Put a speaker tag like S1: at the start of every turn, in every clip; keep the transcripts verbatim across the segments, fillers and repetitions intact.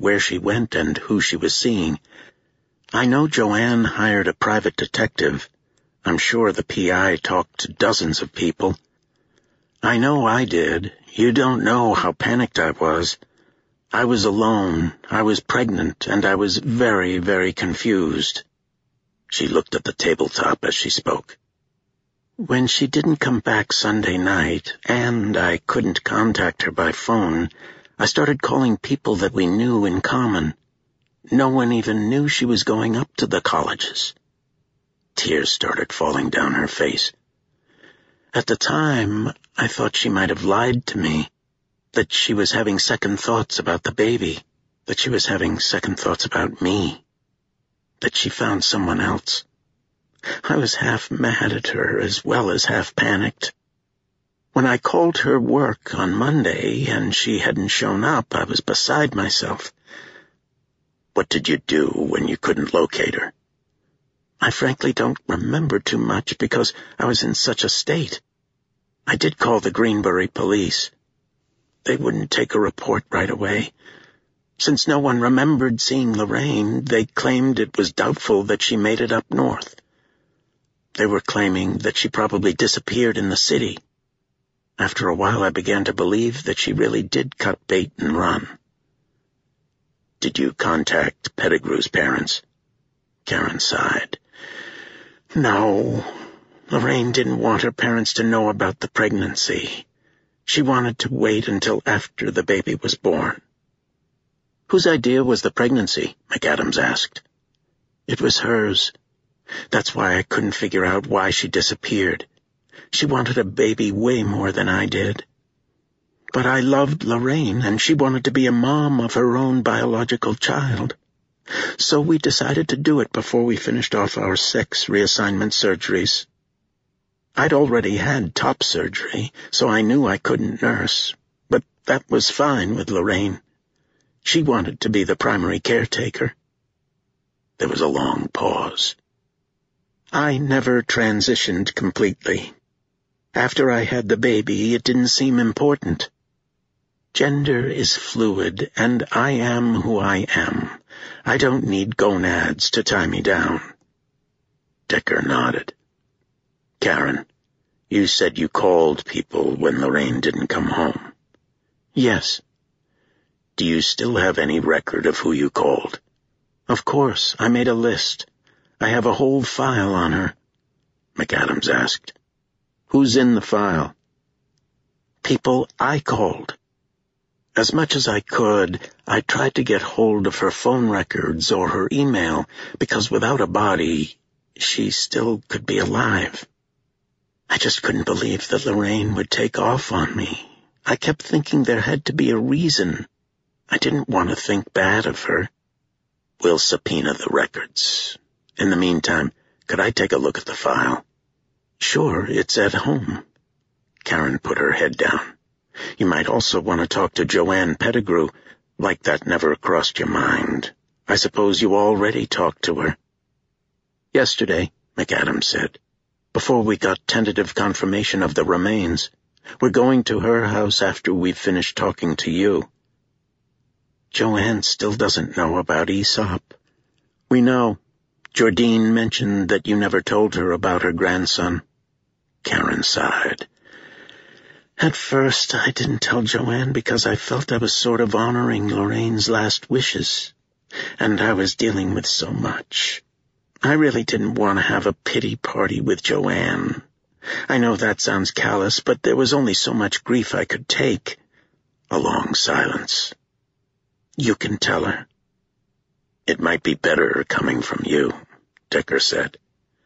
S1: where she went and who she was seeing. I know Joanne hired a private detective. I'm sure the P I talked to dozens of people. I know I did. You don't know how panicked I was. I was alone, I was pregnant, and I was very, very confused. She looked at the tabletop as she spoke. When she didn't come back Sunday night, and I couldn't contact her by phone, I started calling people that we knew in common. No one even knew she was going up to the colleges. Tears started falling down her face. At the time, I thought she might have lied to me, that she was having second thoughts about the baby, that she was having second thoughts about me, that she found someone else. I was half mad at her as well as half panicked. When I called her work on Monday and she hadn't shown up, I was beside myself. What did you do when you couldn't locate her? I frankly don't remember too much because I was in such a state. I did call the Greenbury police. They wouldn't take a report right away. Since no one remembered seeing Lorraine, they claimed it was doubtful that she made it up north. They were claiming that she probably disappeared in the city. After a while, I began to believe that she really did cut bait and run. Did you contact Pettigrew's parents? Karen sighed. No, Lorraine didn't want her parents to know about the pregnancy. She wanted to wait until after the baby was born. Whose idea was the pregnancy? McAdams asked. It was hers. That's why I couldn't figure out why she disappeared. She wanted a baby way more than I did. But I loved Lorraine, and she wanted to be a mom of her own biological child. So we decided to do it before we finished off our six reassignment surgeries. I'd already had top surgery, so I knew I couldn't nurse, but that was fine with Lorraine. She wanted to be the primary caretaker. There was a long pause. I never transitioned completely. After I had the baby, it didn't seem important. Gender is fluid, and I am who I am. I don't need gonads to tie me down. Decker nodded. Karen, you said you called people when Lorraine didn't come home. Yes. Do you still have any record of who you called? Of course, I made a list. I have a whole file on her. McAdams asked. Who's in the file? People I called. As much as I could, I tried to get hold of her phone records or her email, because without a body, she still could be alive. I just couldn't believe that Lorraine would take off on me. I kept thinking there had to be a reason. I didn't want to think bad of her. We'll subpoena the records. In the meantime, could I take a look at the file? Sure, it's at home. Karen put her head down. You might also want to talk to Joanne Pettigrew, like that never crossed your mind. I suppose you already talked to her. Yesterday, McAdams said, before we got tentative confirmation of the remains. We're going to her house after we've finished talking to you. Joanne still doesn't know about Aesop. We know. Jordine mentioned that you never told her about her grandson. Karen sighed. At first, I didn't tell Joanne because I felt I was sort of honoring Lorraine's last wishes, and I was dealing with so much. I really didn't want to have a pity party with Joanne. I know that sounds callous, but there was only so much grief I could take. A long silence. You can tell her. It might be better coming from you, Decker said.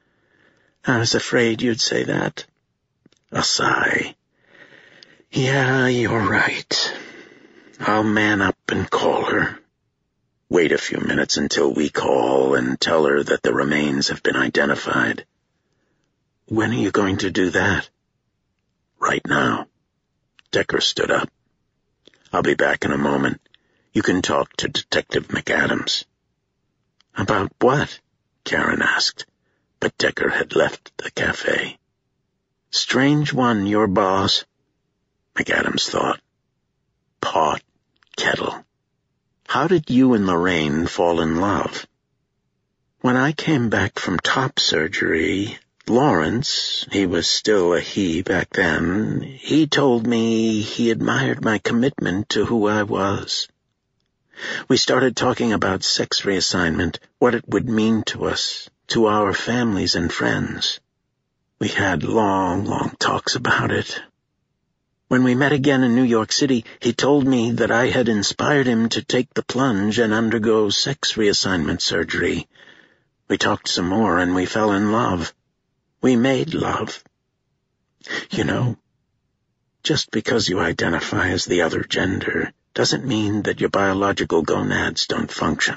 S1: I was afraid you'd say that. A sigh. Yeah, you're right. I'll man up and call her. Wait a few minutes until we call and tell her that the remains have been identified. When are you going to do that? Right now. Decker stood up. I'll be back in a moment. You can talk to Detective McAdams. About what? Karen asked, but Decker had left the cafe. Strange one, your boss. McAdams thought. Pot, kettle. How did you and Lorraine fall in love? When I came back from top surgery, Lawrence, he was still a he back then, he told me he admired my commitment to who I was. We started talking about sex reassignment, what it would mean to us, to our families and friends. We had long, long talks about it. When we met again in New York City, he told me that I had inspired him to take the plunge and undergo sex reassignment surgery. We talked some more and we fell in love. We made love. You know, just because you identify as the other gender doesn't mean that your biological gonads don't function.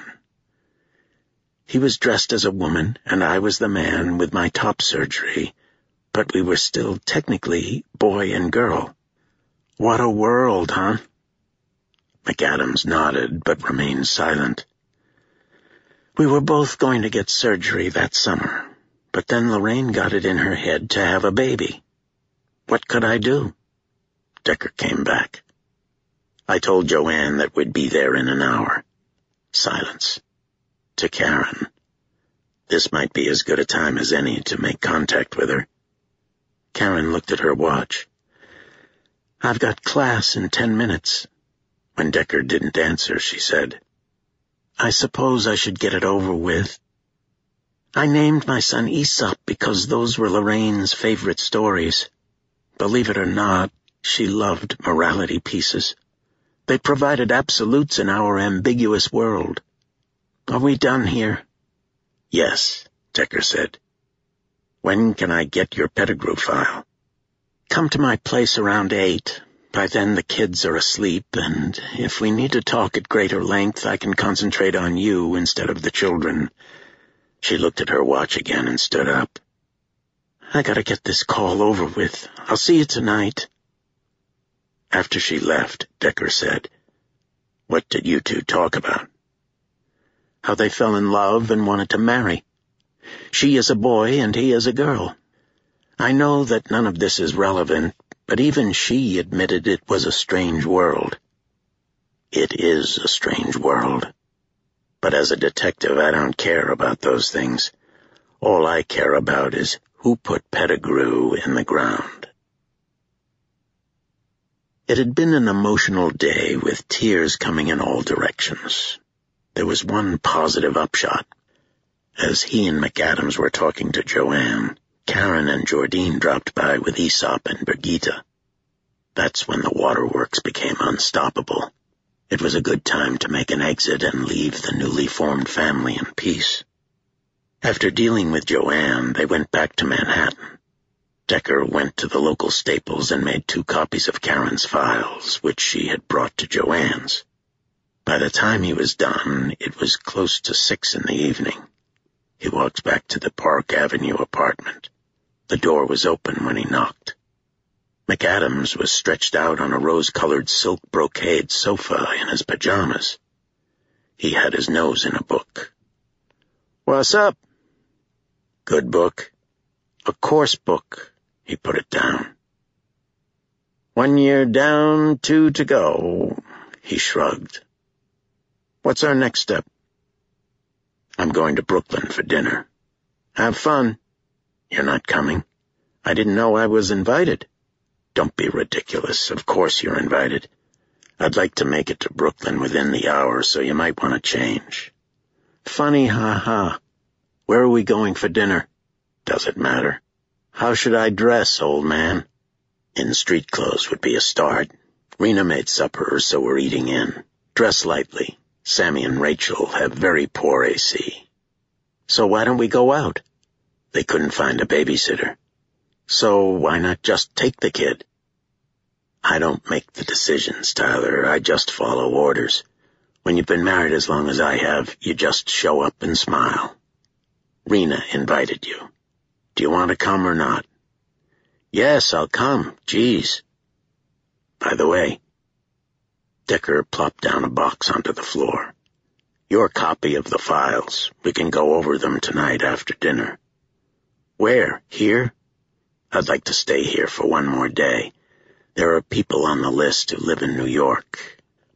S1: He was dressed as a woman and I was the man with my top surgery, but we were still technically boy and girl. What a world, huh? McAdams nodded but remained silent. We were both going to get surgery that summer, but then Lorraine got it in her head to have a baby. What could I do? Decker came back. I told Joanne that we'd be there in an hour. Silence. To Karen. This might be as good a time as any to make contact with her. Karen looked at her watch. I've got class in ten minutes. When Decker didn't answer, she said, I suppose I should get it over with. I named my son Aesop because those were Lorraine's favorite stories. Believe it or not, she loved morality pieces. They provided absolutes in our ambiguous world. Are we done here? Yes, Decker said. When can I get your Pettigrew file? Come to my place around eight. By then the kids are asleep, and if we need to talk at greater length, I can concentrate on you instead of the children. She looked at her watch again and stood up. I gotta get this call over with. I'll see you tonight. After she left, Decker said, What did you two talk about? How they fell in love and wanted to marry. She is a boy and he is a girl. I know that none of this is relevant, but even she admitted it was a strange world. It is a strange world. But as a detective, I don't care about those things. All I care about is who put Pettigrew in the ground. It had been an emotional day with tears coming in all directions. There was one positive upshot. As he and McAdams were talking to Joanne, Karen and Jordine dropped by with Aesop and Brigitte. That's when the waterworks became unstoppable. It was a good time to make an exit and leave the newly formed family in peace. After dealing with Joanne, they went back to Manhattan. Decker went to the local Staples and made two copies of Karen's files, which she had brought to Joanne's. By the time he was done, it was close to six in the evening. He walked back to the Park Avenue apartment. The door was open when he knocked. McAdams was stretched out on a rose-colored silk brocade sofa in his pajamas. He had his nose in a book. "What's up?" "Good book." "A course book." He put it down. "One year down, two to go." He shrugged. "What's our next step?" "I'm going to Brooklyn for dinner." "Have fun." "You're not coming?" "I didn't know I was invited." "Don't be ridiculous. Of course you're invited. I'd like to make it to Brooklyn within the hour, so you might want to change." "Funny, ha-ha. Where are we going for dinner?" "Does it matter?" "How should I dress, old man?" "In street clothes would be a start. Rena made supper, so we're eating in. Dress lightly. Sammy and Rachel have very poor A C. "So why don't we go out?" "They couldn't find a babysitter." "So why not just take the kid?" "I don't make the decisions, Tyler. I just follow orders. When you've been married as long as I have, you just show up and smile. Rena invited you. Do you want to come or not?" "Yes, I'll come. Geez. By the way," Decker plopped down a box onto the floor. "Your copy of the files. We can go over them tonight after dinner." "Where? Here?" "I'd like to stay here for one more day. There are people on the list who live in New York.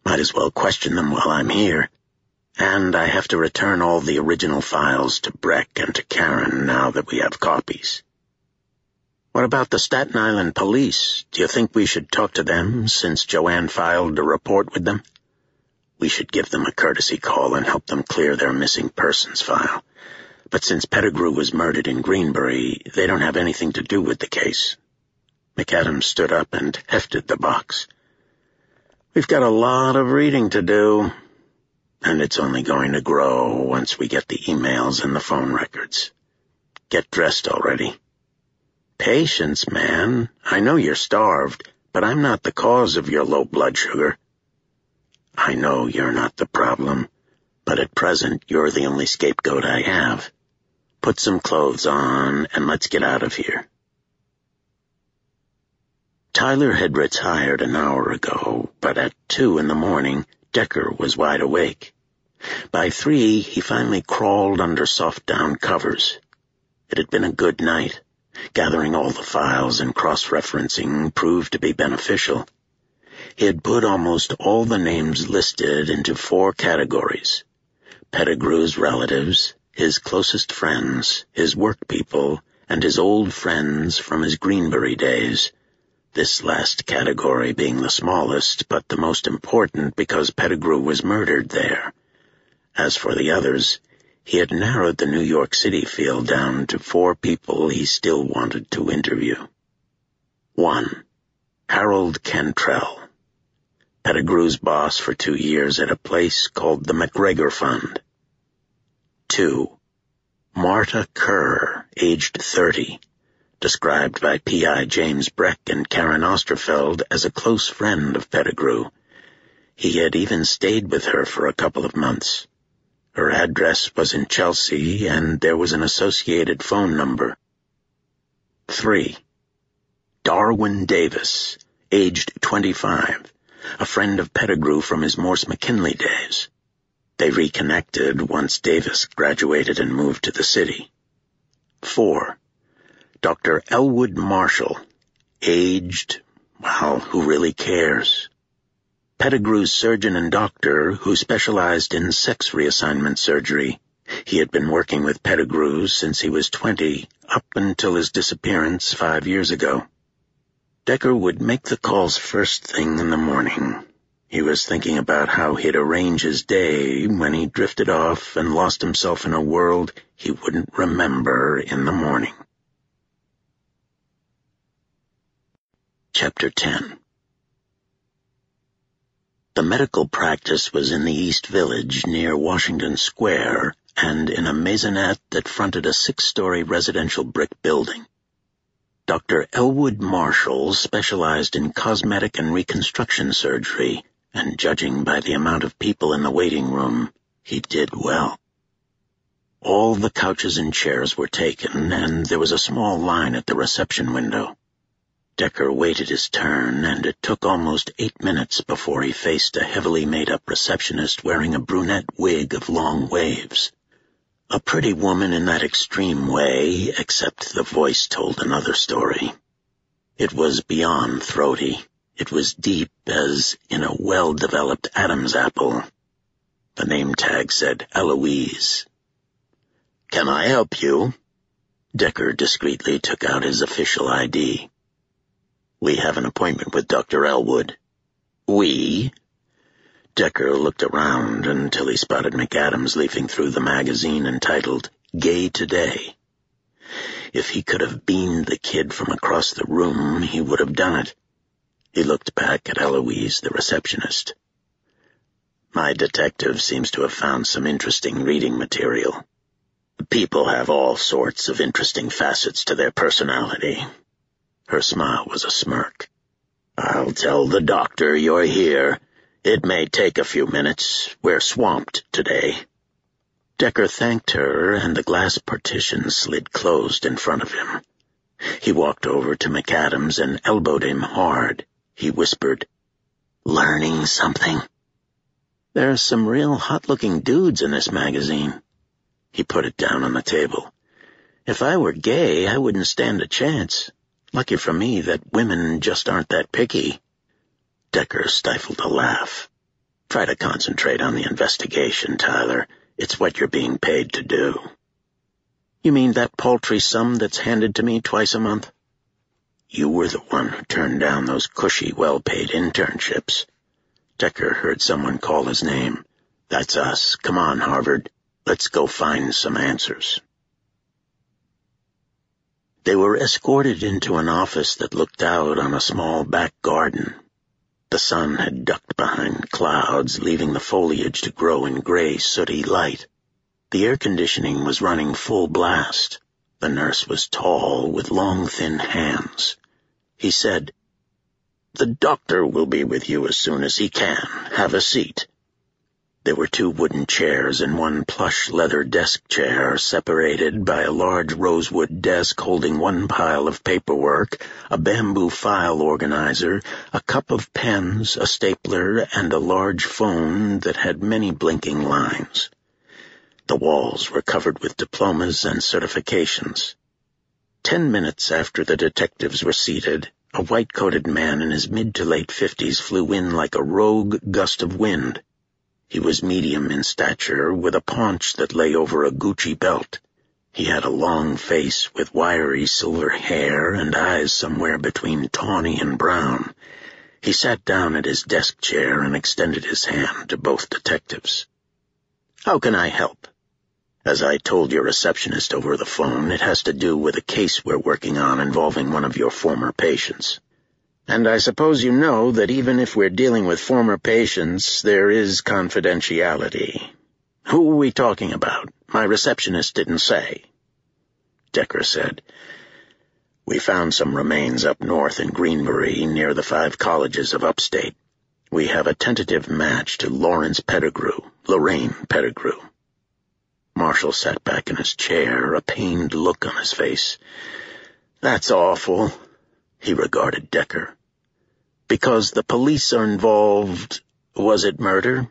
S1: Might as well question them while I'm here. And I have to return all the original files to Breck and to Karen now that we have copies. What about the Staten Island police? Do you think we should talk to them since Joanne filed a report with them? We should give them a courtesy call and help them clear their missing persons file. But since Pettigrew was murdered in Greenbury, they don't have anything to do with the case. McAdams stood up and hefted the box. We've got a lot of reading to do, and it's only going to grow once we get the emails and the phone records. Get dressed already. Patience, man. I know you're starved, but I'm not the cause of your low blood sugar. I know you're not the problem, but at present you're the only scapegoat I have. Put some clothes on and let's get out of here. Tyler had retired an hour ago, but at two in the morning, Decker was wide awake. By three, he finally crawled under soft down covers. It had been a good night. Gathering all the files and cross-referencing proved to be beneficial. He had put almost all the names listed into four categories: Pettigrew's relatives, his closest friends, his work people, and his old friends from his Greenbury days, this last category being the smallest but the most important because Pettigrew was murdered there. As for the others, he had narrowed the New York City field down to four people he still wanted to interview. One, Harold Cantrell, Pettigrew's boss for two years at a place called the McGregor Fund. Two, Marta Kerr, aged thirty, described by P I James Breck and Karen Osterfeld as a close friend of Pettigrew. He had even stayed with her for a couple of months. Her address was in Chelsea, and there was an associated phone number. Three, Darwin Davis, aged twenty-five, a friend of Pettigrew from his Morse McKinley days. They reconnected once Davis graduated and moved to the city. Four, Doctor Elwood Marshall, aged, well, who really cares? Pettigrew's surgeon and doctor who specialized in sex reassignment surgery. He had been working with Pettigrew since he was twenty, up until his disappearance five years ago. Decker would make the calls first thing in the morning. He was thinking about how he'd arrange his day when he drifted off and lost himself in a world he wouldn't remember in the morning. Chapter ten. The medical practice was in the East Village near Washington Square and in a maisonette that fronted a six-story residential brick building. Doctor Elwood Marshall specialized in cosmetic and reconstruction surgery, and judging by the amount of people in the waiting room, he did well. All the couches and chairs were taken, and there was a small line at the reception window. Decker waited his turn, and it took almost eight minutes before he faced a heavily made-up receptionist wearing a brunette wig of long waves. A pretty woman in that extreme way, except the voice told another story. It was beyond throaty. It was deep as in a well-developed Adam's apple. The name tag said Eloise. "Can I help you?" Decker discreetly took out his official I D. "We have an appointment with Doctor Elwood." "We?" Decker looked around until he spotted McAdams leafing through the magazine entitled Gay Today. If he could have beamed the kid from across the room, he would have done it. He looked back at Eloise, the receptionist. "My detective seems to have found some interesting reading material. People have all sorts of interesting facets to their personality." Her smile was a smirk. "I'll tell the doctor you're here. It may take a few minutes. We're swamped today." Decker thanked her, and the glass partition slid closed in front of him. He walked over to McAdams and elbowed him hard. He whispered, "Learning something?" "There's some real hot-looking dudes in this magazine." He put it down on the table. "If I were gay, I wouldn't stand a chance. Lucky for me that women just aren't that picky." Decker stifled a laugh. Try to concentrate on the investigation, Tyler. It's what you're being paid to do. You mean that paltry sum that's handed to me twice a month? You were the one who turned down those cushy, well-paid internships. Decker heard someone call his name. That's us. Come on, Harvard. Let's go find some answers. They were escorted into an office that looked out on a small back garden. The sun had ducked behind clouds, leaving the foliage to grow in gray, sooty light. The air conditioning was running full blast. The nurse was tall, with long, thin hands. He said, "The doctor will be with you as soon as he can. Have a seat." There were two wooden chairs and one plush leather desk chair, separated by a large rosewood desk holding one pile of paperwork, a bamboo file organizer, a cup of pens, a stapler, and a large phone that had many blinking lines. The walls were covered with diplomas and certifications. Ten minutes after the detectives were seated, a white-coated man in his mid to late fifties flew in like a rogue gust of wind. He was medium in stature, with a paunch that lay over a Gucci belt. He had a long face with wiry silver hair and eyes somewhere between tawny and brown. He sat down at his desk chair and extended his hand to both detectives. "How can I help?" "As I told your receptionist over the phone, it has to do with a case we're working on involving one of your former patients. And I suppose you know that even if we're dealing with former patients, there is confidentiality. Who are we talking about? My receptionist didn't say." Decker said, "We found some remains up north in Greenbury, near the five colleges of upstate. We have a tentative match to Lawrence Pettigrew, Lorraine Pettigrew." Marshall sat back in his chair, a pained look on his face. "That's awful." He regarded Decker. "Because the police are involved, was it murder?"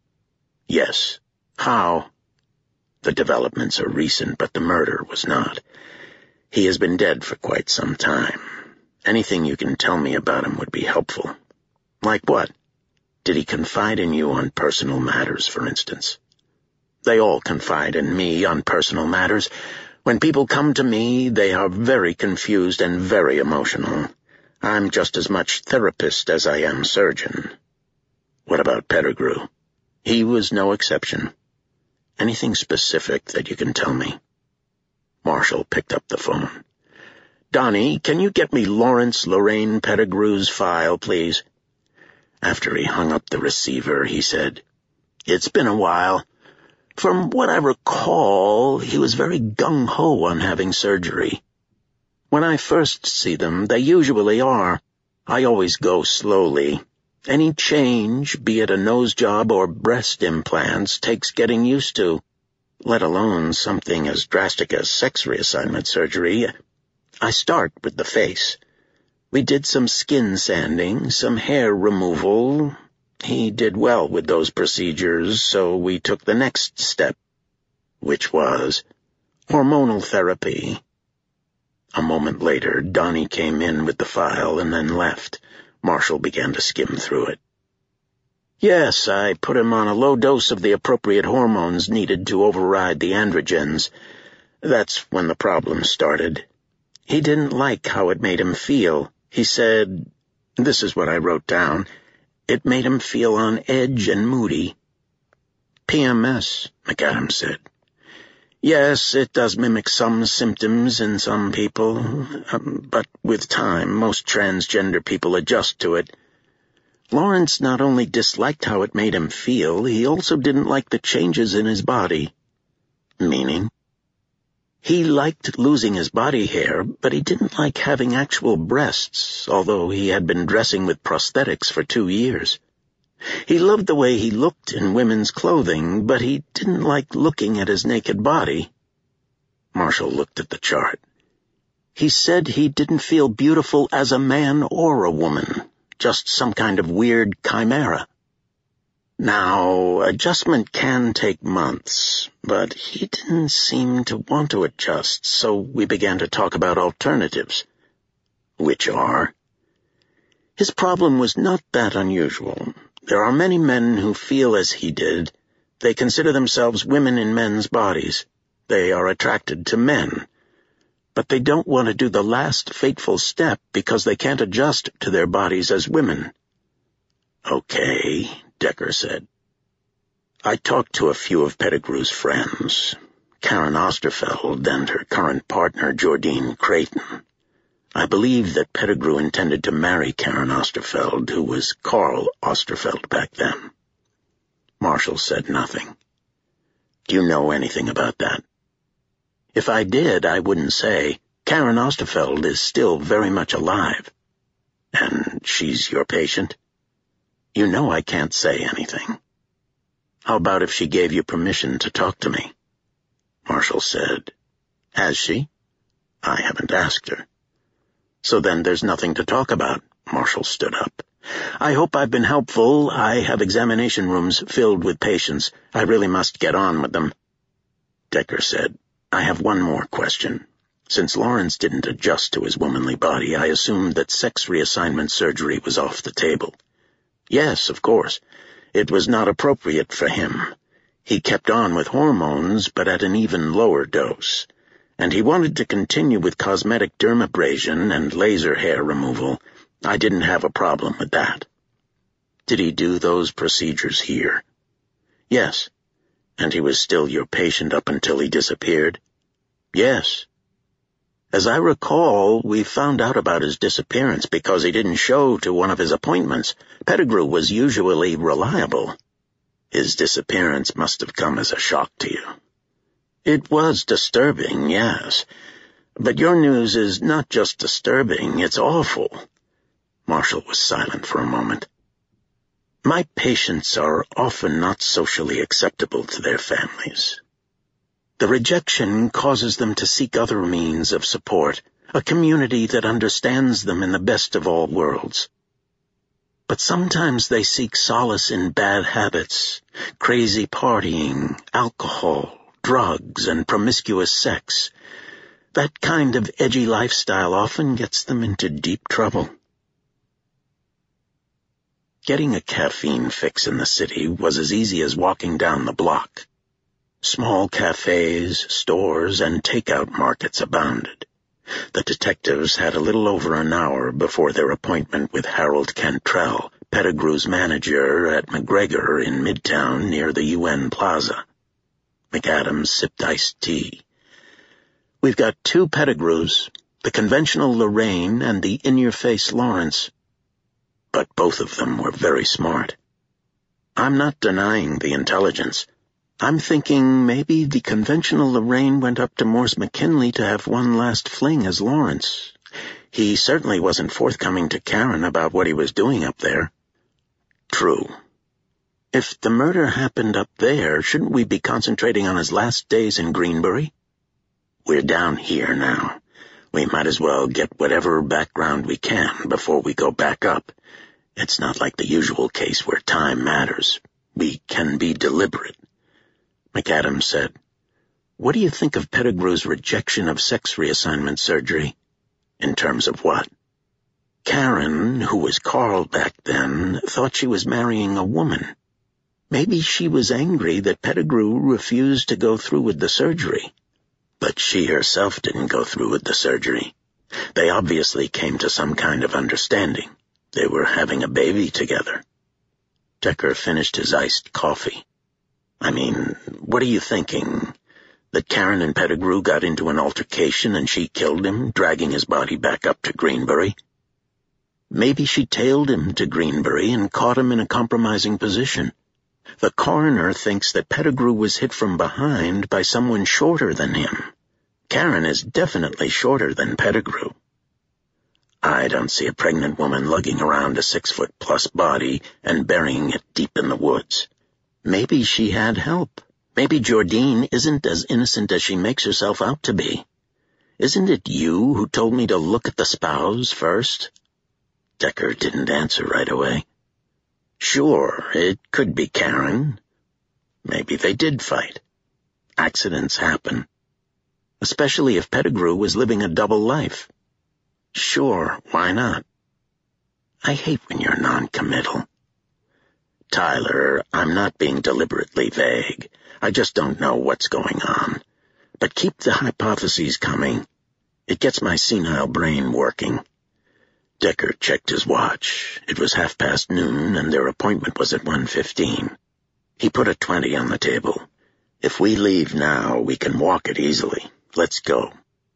S1: "Yes." "How?" "The developments are recent, but the murder was not. He has been dead for quite some time. Anything you can tell me about him would be helpful." "Like what?" "Did he confide in you on personal matters, for instance?" "They all confide in me on personal matters. When people come to me, they are very confused and very emotional. I'm just as much therapist as I am surgeon." "What about Pettigrew?" "He was no exception." "Anything specific that you can tell me?" Marshall picked up the phone. "Donnie, can you get me Lawrence Lorraine Pettigrew's file, please?" After he hung up the receiver, he said, "It's been a while. From what I recall, he was very gung-ho on having surgery. When I first see them, they usually are. I always go slowly. Any change, be it a nose job or breast implants, takes getting used to, let alone something as drastic as sex reassignment surgery. I start with the face. We did some skin sanding, some hair removal. He did well with those procedures, so we took the next step." "Which was?" "Hormonal therapy." A moment later, Donnie came in with the file and then left. Marshall began to skim through it. "Yes, I put him on a low dose of the appropriate hormones needed to override the androgens. That's when the problem started. He didn't like how it made him feel. He said, this is what I wrote down, it made him feel on edge and moody." "P M S, McAdams said. "Yes, it does mimic some symptoms in some people, um, but with time, most transgender people adjust to it. Lawrence not only disliked how it made him feel, he also didn't like the changes in his body." "Meaning?" "He liked losing his body hair, but he didn't like having actual breasts, although he had been dressing with prosthetics for two years. He loved the way he looked in women's clothing, but he didn't like looking at his naked body." Marshall looked at the chart. "He said he didn't feel beautiful as a man or a woman, just some kind of weird chimera. Now, adjustment can take months, but he didn't seem to want to adjust, so we began to talk about alternatives." "Which are?" "His problem was not that unusual. There are many men who feel as he did. They consider themselves women in men's bodies. They are attracted to men. But they don't want to do the last fateful step because they can't adjust to their bodies as women. Okay, Decker said. I talked to a few of Pettigrew's friends, Karen Osterfeld and her current partner, Jordine Creighton. I believe that Pettigrew intended to marry Karen Osterfeld, who was Carl Osterfeld back then. Marshall said nothing. Do you know anything about that? If I did, I wouldn't say. Karen Osterfeld is still very much alive. And she's your patient? You know I can't say anything. How about if she gave you permission to talk to me? Marshall said, Has she? I haven't asked her. So then there's nothing to talk about. Marshall stood up. I hope I've been helpful. I have examination rooms filled with patients. I really must get on with them. Decker said, I have one more question. Since Lawrence didn't adjust to his womanly body, I assumed that sex reassignment surgery was off the table. Yes, of course. It was not appropriate for him. He kept on with hormones, but at an even lower dose. And he wanted to continue with cosmetic dermabrasion and laser hair removal. I didn't have a problem with that. Did he do those procedures here? Yes. And he was still your patient up until he disappeared? Yes. As I recall, we found out about his disappearance because he didn't show to one of his appointments. Pettigrew was usually reliable. His disappearance must have come as a shock to you. It was disturbing, yes. But your news is not just disturbing, it's awful. Marshall was silent for a moment. My patients are often not socially acceptable to their families. The rejection causes them to seek other means of support, a community that understands them in the best of all worlds. But sometimes they seek solace in bad habits, crazy partying, alcohol, drugs, and promiscuous sex. That kind of edgy lifestyle often gets them into deep trouble. Getting a caffeine fix in the city was as easy as walking down the block. Small cafes, stores, and takeout markets abounded. The detectives had a little over an hour before their appointment with Harold Cantrell, Pettigrew's manager at McGregor in Midtown near the U N Plaza. McAdams sipped iced tea. We've got two Pettigrews, the conventional Lorraine and the in-your-face Lawrence. But both of them were very smart. I'm not denying the intelligence. I'm thinking maybe the conventional Lorraine went up to Morse McKinley to have one last fling as Lawrence. He certainly wasn't forthcoming to Karen about what he was doing up there. True. If the murder happened up there, shouldn't we be concentrating on his last days in Greenbury? We're down here now. We might as well get whatever background we can before we go back up. It's not like the usual case where time matters. We can be deliberate. McAdams said, What do you think of Pettigrew's rejection of sex reassignment surgery? In terms of what? Karen, who was Carl back then, thought she was marrying a woman. Maybe she was angry that Pettigrew refused to go through with the surgery. But she herself didn't go through with the surgery. They obviously came to some kind of understanding. They were having a baby together. Decker finished his iced coffee. I mean, what are you thinking? That Karen and Pettigrew got into an altercation and she killed him, dragging his body back up to Greenbury? Maybe she tailed him to Greenbury and caught him in a compromising position. The coroner thinks that Pettigrew was hit from behind by someone shorter than him. Karen is definitely shorter than Pettigrew. I don't see a pregnant woman lugging around a six-foot-plus body and burying it deep in the woods. Maybe she had help. Maybe Jordine isn't as innocent as she makes herself out to be. Isn't it you who told me to look at the spouse first? Decker didn't answer right away. Sure, it could be Karen. Maybe they did fight. Accidents happen. Especially if Pettigrew was living a double life. Sure, why not? I hate when you're non-committal. Tyler, I'm not being deliberately vague. I just don't know what's going on. But keep the hypotheses coming. It gets my senile brain working." Decker checked his watch. It was half past noon, and their appointment was at one fifteen. He put a twenty on the table. "If we leave now, we can walk it easily. Let's go."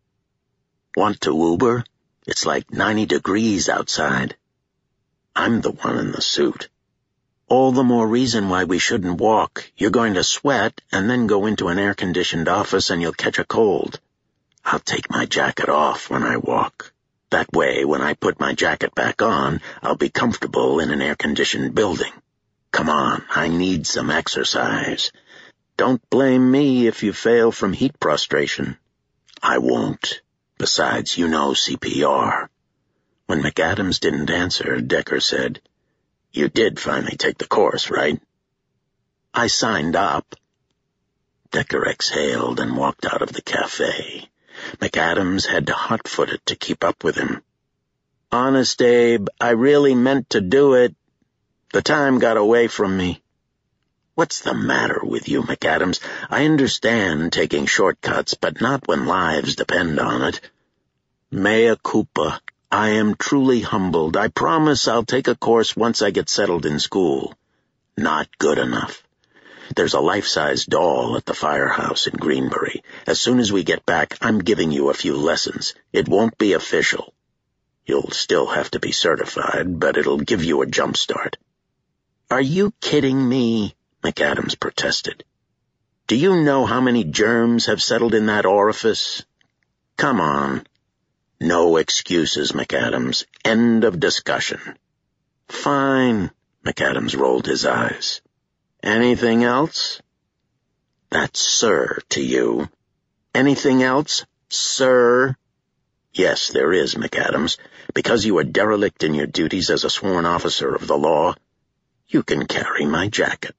S1: "Want to Uber? It's like ninety degrees outside." "I'm the one in the suit." "All the more reason why we shouldn't walk. You're going to sweat and then go into an air-conditioned office and you'll catch a cold." "I'll take my jacket off when I walk. That way, when I put my jacket back on, I'll be comfortable in an air-conditioned building. Come on, I need some exercise. Don't blame me if you fail from heat prostration." "I won't. Besides, you know C P R." When McAdams didn't answer, Decker said, "You did finally take the course, right?" "I signed up." Decker exhaled and walked out of the cafe. McAdams had to hot-foot it to keep up with him. "Honest, Abe, I really meant to do it. The time got away from me." "What's the matter with you, McAdams? I understand taking shortcuts, but not when lives depend on it." "Mea culpa. I am truly humbled. I promise I'll take a course once I get settled in school." "Not good enough. There's a life-size doll at the firehouse in Greenbury. As soon as we get back, I'm giving you a few lessons. It won't be official. You'll still have to be certified, but it'll give you a jump start." "Are you kidding me?" McAdams protested. "Do you know how many germs have settled in that orifice? Come on." "No excuses, McAdams. End of discussion." "Fine." McAdams rolled his eyes. "Anything else?" "That's sir to you." "Anything else, sir?" "Yes, there is, McAdams. Because you are derelict in your duties as a sworn officer of the law, you can carry my jacket."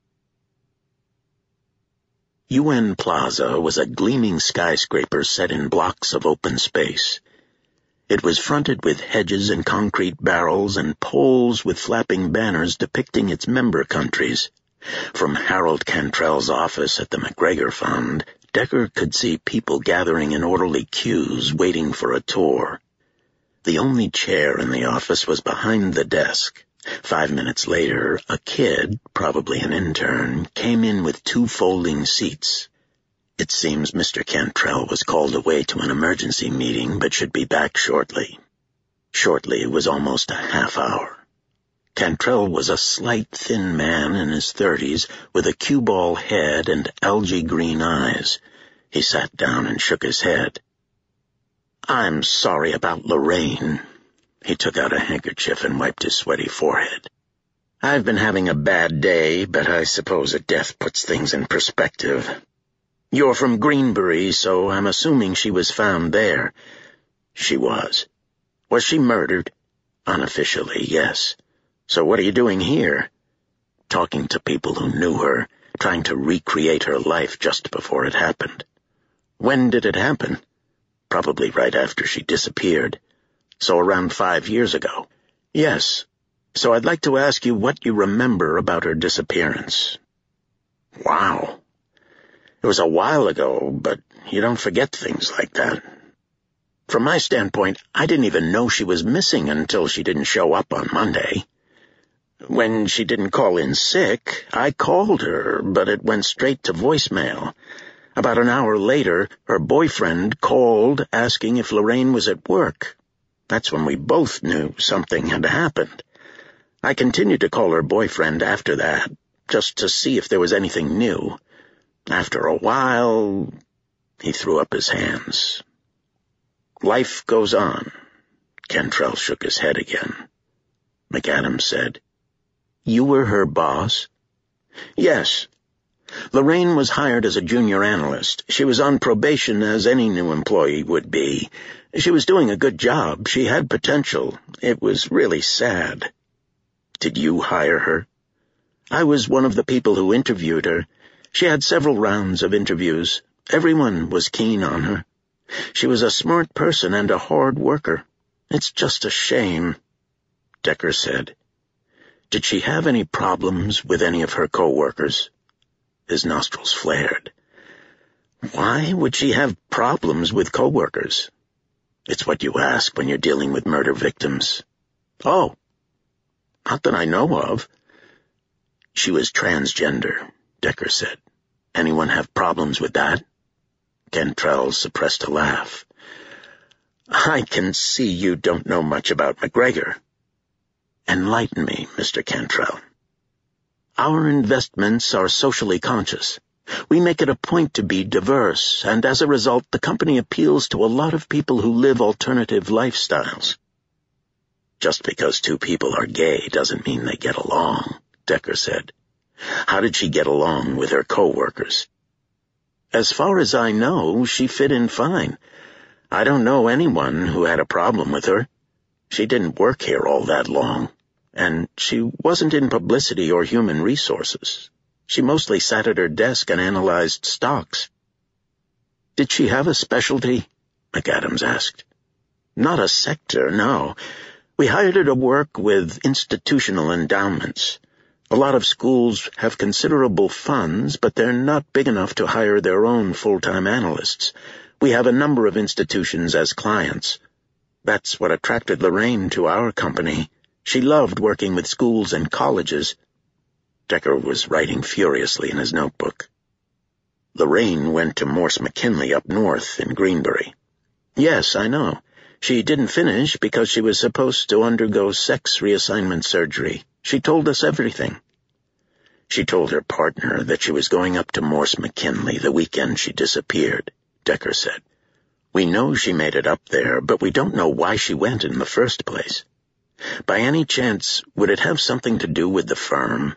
S1: U N Plaza was a gleaming skyscraper set in blocks of open space. It was fronted with hedges and concrete barrels and poles with flapping banners depicting its member countries. From Harold Cantrell's office at the McGregor Fund, Decker could see people gathering in orderly queues waiting for a tour. The only chair in the office was behind the desk. Five minutes later, a kid, probably an intern, came in with two folding seats. It seems Mister Cantrell was called away to an emergency meeting but should be back shortly. Shortly was almost a half hour. Cantrell was a slight, thin man in his thirties with a cue-ball head and algae-green eyes. He sat down and shook his head. "I'm sorry about Lorraine." He took out a handkerchief and wiped his sweaty forehead. "I've been having a bad day, but I suppose a death puts things in perspective. You're from Greenbury, so I'm assuming she was found there." "She was." "Was she murdered?" "Unofficially, yes." "So what are you doing here?" "Talking to people who knew her, trying to recreate her life just before it happened." "When did it happen?" "Probably right after she disappeared." "So around five years ago?" "Yes. So I'd like to ask you what you remember about her disappearance." "Wow. It was a while ago, but you don't forget things like that. From my standpoint, I didn't even know she was missing until she didn't show up on Monday. When she didn't call in sick, I called her, but it went straight to voicemail. About an hour later, her boyfriend called asking if Lorraine was at work. That's when we both knew something had happened. I continued to call her boyfriend after that, just to see if there was anything new. After a while, he threw up his hands. Life goes on." Cantrell shook his head again. McAdams said, "You were her boss?" "Yes. Lorraine was hired as a junior analyst. She was on probation as any new employee would be. She was doing a good job. She had potential. It was really sad." "Did you hire her?" "I was one of the people who interviewed her. She had several rounds of interviews. Everyone was keen on her. She was a smart person and a hard worker. It's just a shame." Decker said, Did she have any problems with any of her co-workers? His nostrils flared. Why would she have problems with co-workers? It's what you ask when you're dealing with murder victims. Oh, not that I know of. She was transgender, Decker said. Anyone have problems with that? Cantrell suppressed a laugh. I can see you don't know much about McGregor. Enlighten me, Mister Cantrell. Our investments are socially conscious. We make it a point to be diverse, and as a result, the company appeals to a lot of people who live alternative lifestyles. Just because two people are gay doesn't mean they get along, Decker said. How did she get along with her co-workers? As far as I know, she fit in fine. I don't know anyone who had a problem with her. She didn't work here all that long, and she wasn't in publicity or human resources. She mostly sat at her desk and analyzed stocks. Did she have a specialty? McAdams asked. Not a sector, no. We hired her to work with institutional endowments. A lot of schools have considerable funds, but they're not big enough to hire their own full-time analysts. We have a number of institutions as clients. That's what attracted Lorraine to our company. She loved working with schools and colleges. Decker was writing furiously in his notebook. Lorraine went to Morse McKinley up north in Greenbury. Yes, I know. She didn't finish because she was supposed to undergo sex reassignment surgery. She told us everything. She told her partner that she was going up to Morse McKinley the weekend she disappeared, Decker said. We know she made it up there, but we don't know why she went in the first place. By any chance, would it have something to do with the firm?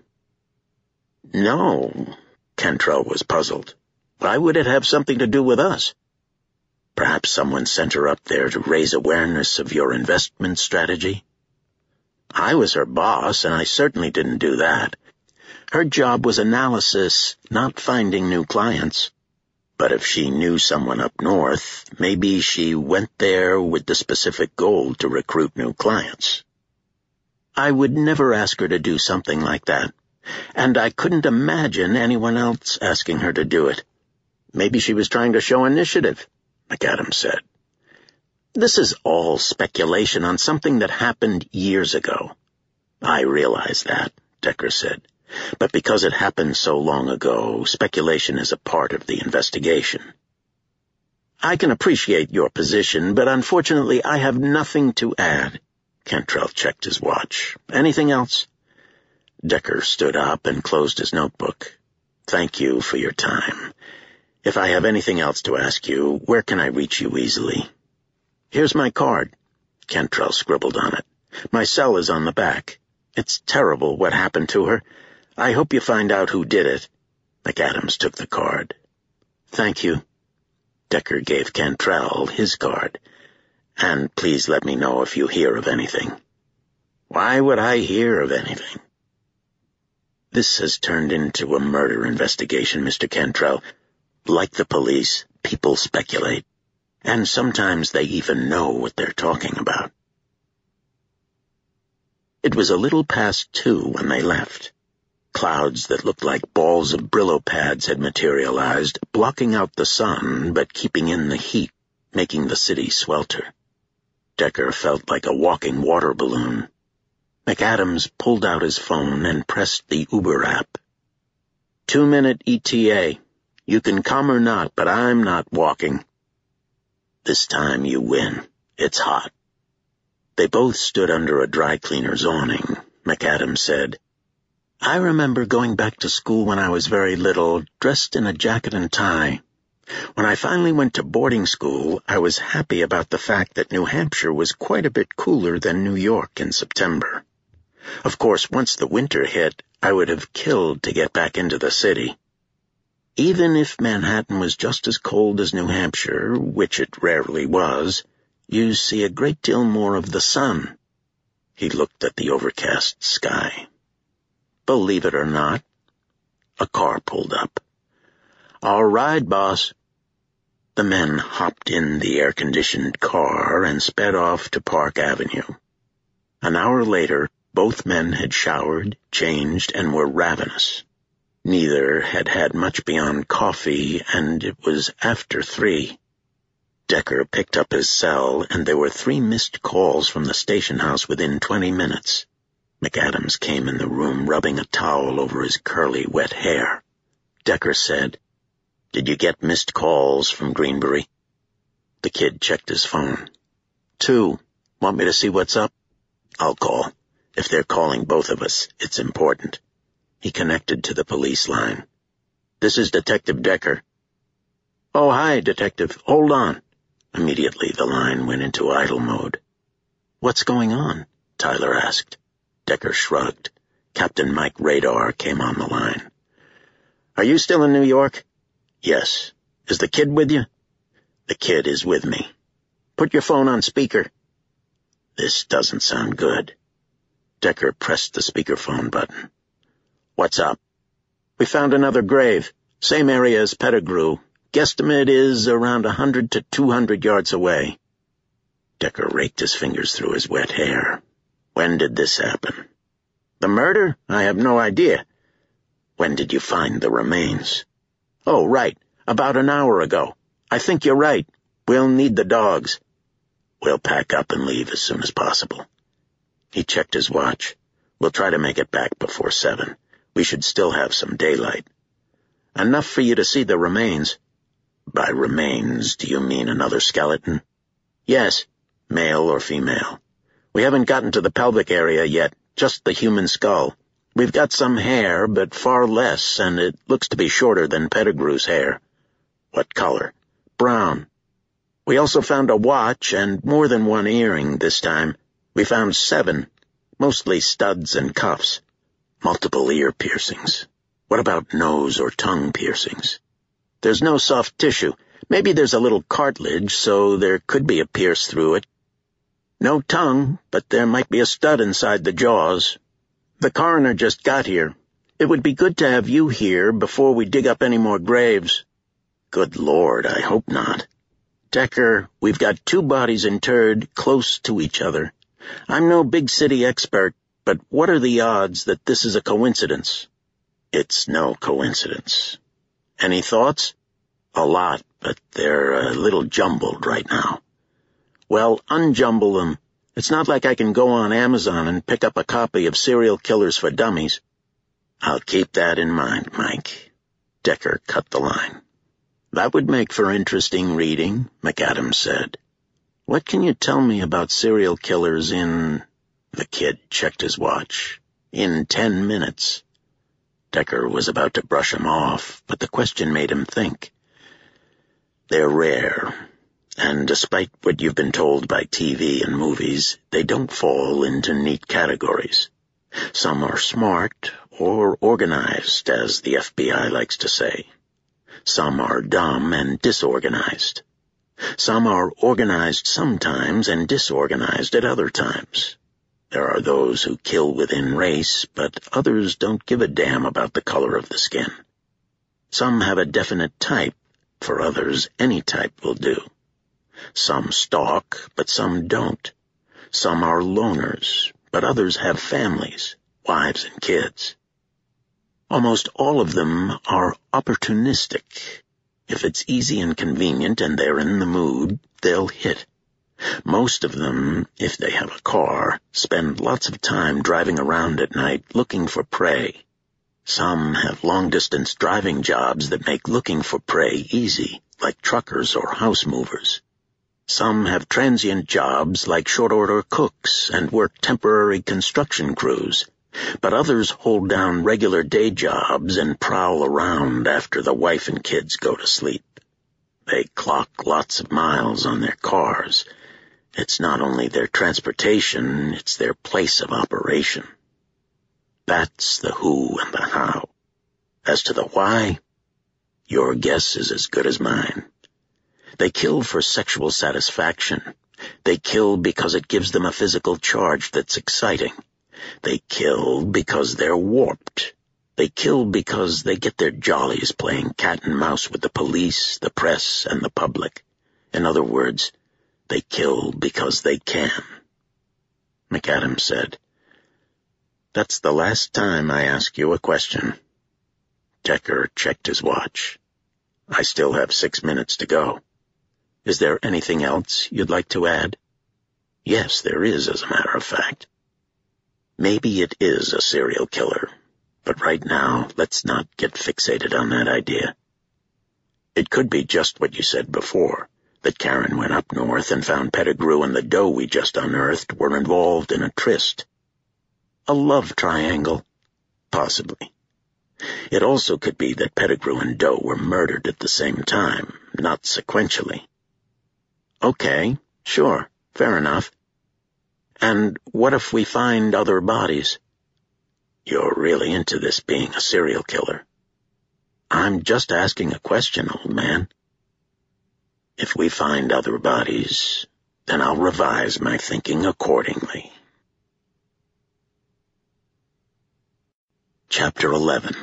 S1: No, Cantrell was puzzled. Why would it have something to do with us? Perhaps someone sent her up there to raise awareness of your investment strategy? I was her boss, and I certainly didn't do that. Her job was analysis, not finding new clients. But if she knew someone up north, maybe she went there with the specific goal to recruit new clients. I would never ask her to do something like that, and I couldn't imagine anyone else asking her to do it. Maybe she was trying to show initiative, McAdams said. This is all speculation on something that happened years ago. I realize that, Decker said. But because it happened so long ago, speculation is a part of the investigation. I can appreciate your position, but unfortunately I have nothing to add. Cantrell checked his watch. Anything else? Decker stood up and closed his notebook. Thank you for your time. If I have anything else to ask you, where can I reach you easily? Here's my card. Cantrell scribbled on it. My cell is on the back. It's terrible what happened to her. I hope you find out who did it. McAdams took the card. Thank you. Decker gave Cantrell his card. And please let me know if you hear of anything. Why would I hear of anything? This has turned into a murder investigation, Mister Cantrell. Like the police, people speculate. And sometimes they even know what they're talking about. It was a little past two when they left. Clouds that looked like balls of Brillo pads had materialized, blocking out the sun but keeping in the heat, making the city swelter. Decker felt like a walking water balloon. McAdams pulled out his phone and pressed the Uber app. Two-minute E T A. You can come or not, but I'm not walking. This time you win. It's hot. They both stood under a dry cleaner's awning. McAdams said, I remember going back to school when I was very little, dressed in a jacket and tie. When I finally went to boarding school, I was happy about the fact that New Hampshire was quite a bit cooler than New York in September. Of course, once the winter hit, I would have killed to get back into the city. Even if Manhattan was just as cold as New Hampshire, which it rarely was, you see a great deal more of the sun. He looked at the overcast sky. Believe it or not, a car pulled up. All right, boss. The men hopped in the air-conditioned car and sped off to Park Avenue. An hour later, Both men had showered, changed, and were ravenous. Neither had had much beyond coffee, and it was after three. Decker picked up his cell, and there were three missed calls from the station house within twenty minutes. McAdams came in the room, rubbing a towel over his curly, wet hair. Decker said, "Did you get missed calls from Greenbury?" The kid checked his phone. Two. Want me to see what's up? I'll call. If they're calling both of us, it's important. He connected to the police line. This is Detective Decker. Oh, hi, Detective. Hold on. Immediately, the line went into idle mode. What's going on? Tyler asked. Decker shrugged. Captain Mike Radar came on the line. Are you still in New York? Yes. Is the kid with you? The kid is with me. Put your phone on speaker. This doesn't sound good. Decker pressed the speakerphone button. What's up? We found another grave. Same area as Pettigrew. Guesstimate is around a hundred to two hundred yards away. Decker raked his fingers through his wet hair. When did this happen? The murder? I have no idea. When did you find the remains? Oh, right. About an hour ago. I think you're right. We'll need the dogs. We'll pack up and leave as soon as possible. He checked his watch. We'll try to make it back before seven. We should still have some daylight. Enough for you to see the remains. By remains, do you mean another skeleton? Yes, male or female. We haven't gotten to the pelvic area yet, just the human skull. We've got some hair, but far less, and it looks to be shorter than Pettigrew's hair. What color? Brown. We also found a watch and more than one earring this time. We found seven, mostly studs and cuffs. Multiple ear piercings. What about nose or tongue piercings? There's no soft tissue. Maybe there's a little cartilage, so there could be a pierce through it. No tongue, but there might be a stud inside the jaws. The coroner just got here. It would be good to have you here before we dig up any more graves. Good Lord, I hope not. Decker, we've got two bodies interred close to each other. I'm no big city expert, but what are the odds that this is a coincidence? It's no coincidence. Any thoughts? A lot, but they're a little jumbled right now. Well, unjumble them. It's not like I can go on Amazon and pick up a copy of Serial Killers for Dummies. I'll keep that in mind, Mike. Decker cut the line. That would make for interesting reading, McAdams said. What can you tell me about serial killers in... The kid checked his watch. In ten minutes. Decker was about to brush him off, but the question made him think. They're rare, and despite what you've been told by T V and movies, they don't fall into neat categories. Some are smart or organized, as the F B I likes to say. Some are dumb and disorganized. Some are organized sometimes and disorganized at other times. There are those who kill within race, but others don't give a damn about the color of the skin. Some have a definite type. For others, any type will do. Some stalk, but some don't. Some are loners, but others have families, wives and kids. Almost all of them are opportunistic. If it's easy and convenient and they're in the mood, they'll hit. Most of them, if they have a car, spend lots of time driving around at night looking for prey. Some have long-distance driving jobs that make looking for prey easy, like truckers or house movers. Some have transient jobs like short-order cooks and work temporary construction crews, but others hold down regular day jobs and prowl around after the wife and kids go to sleep. They clock lots of miles on their cars. It's not only their transportation, it's their place of operation. That's the who and the how. As to the why, your guess is as good as mine. They kill for sexual satisfaction. They kill because it gives them a physical charge that's exciting. They kill because they're warped. They kill because they get their jollies playing cat and mouse with the police, the press, and the public. In other words, they kill because they can. McAdams said, That's the last time I ask you a question. Decker checked his watch. I still have six minutes to go. Is there anything else you'd like to add? Yes, there is, as a matter of fact. Maybe it is a serial killer, but right now, let's not get fixated on that idea. It could be just what you said before, that Karen went up north and found Pettigrew and the doe we just unearthed were involved in a tryst. A love triangle. Possibly. It also could be that Pettigrew and Doe were murdered at the same time, not sequentially. Okay, sure, fair enough. And what if we find other bodies? You're really into this being a serial killer. I'm just asking a question, old man. If we find other bodies, then I'll revise my thinking accordingly. Chapter eleven.